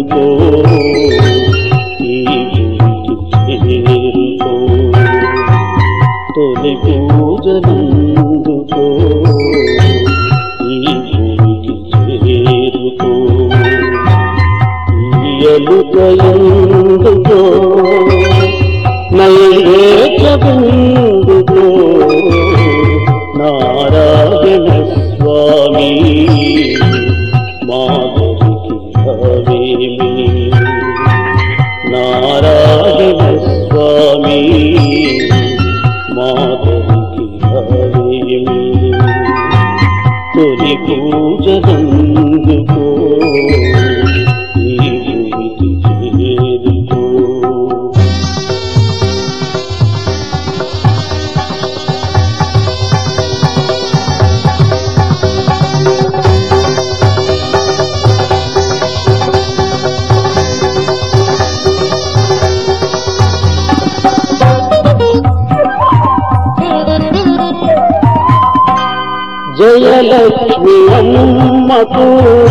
చేరుకో ఈ భూమికి చేరుకో తొలి పూజలందుకో ఈ భూమికి చేరుకో ఎలుకయందుకో నైవేద్యముందుకో నారాయణ స్వామి మాధవికి భవేమి నారాయణ స్వామి మాధవికి భవేమి తొలి పూజలందుకో జయలక్ష్మి అమ్మకు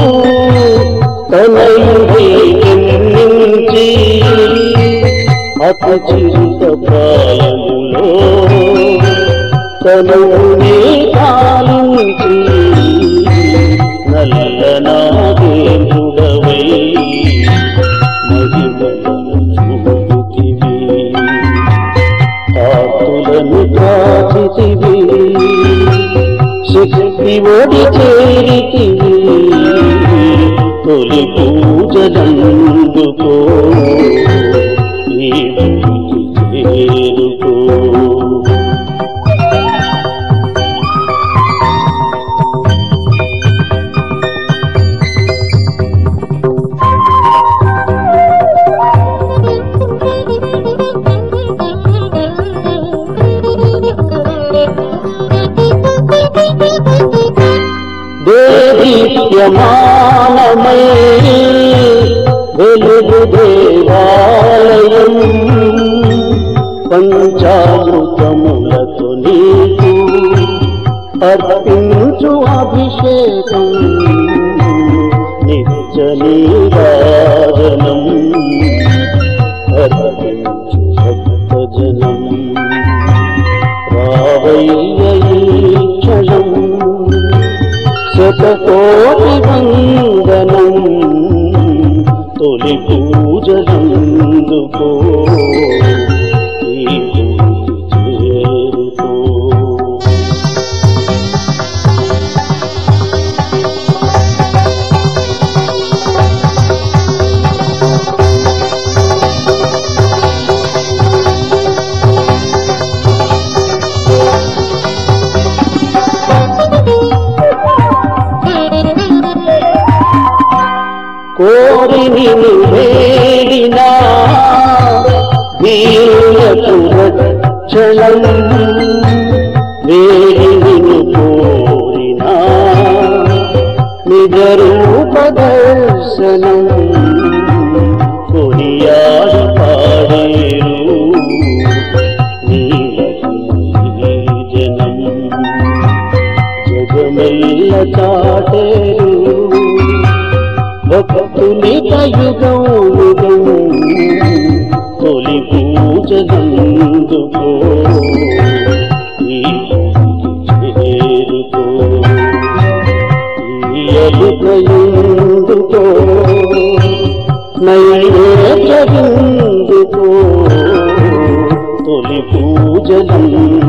తనయుడి జన్మించి అపచిత ప్రాయములో తనుని పాలించి నల్లనాగేంద్రుడవై మహిమలను చూపితివి ఆతులను కాచితివి శక్తి ఒడి చేరితివి తొలి పూజలందుకో ఈ భూమికి చేరుకో దేదీప్యమానమై వెలుగు దేవాలయం పంచామృతములతో నీకు అర్పించు అభిషేకం నిత్య నీరాజనం అర్పించు భక్తజనం రావయ్య ఈ క్షణం శతకోటి వందనం తొలి పూజలందుకో ఈ భూమికి చేరుకో కోరి నిన్ను వేడినా వీరులకు రక్షణం వేడి నిన్ను కోరినా నిజ రూప దర్శనం కొనియాడి పాడేరు నీ జనం జగమెల్ల చాటేరు భక్తుని యుగం యుగం తొలి పూజలందుకో ఈ భూమికి చేరుకో ఈ ఎలుకయందుకో నైవేద్యముందుకో తొలి పూజలందుకో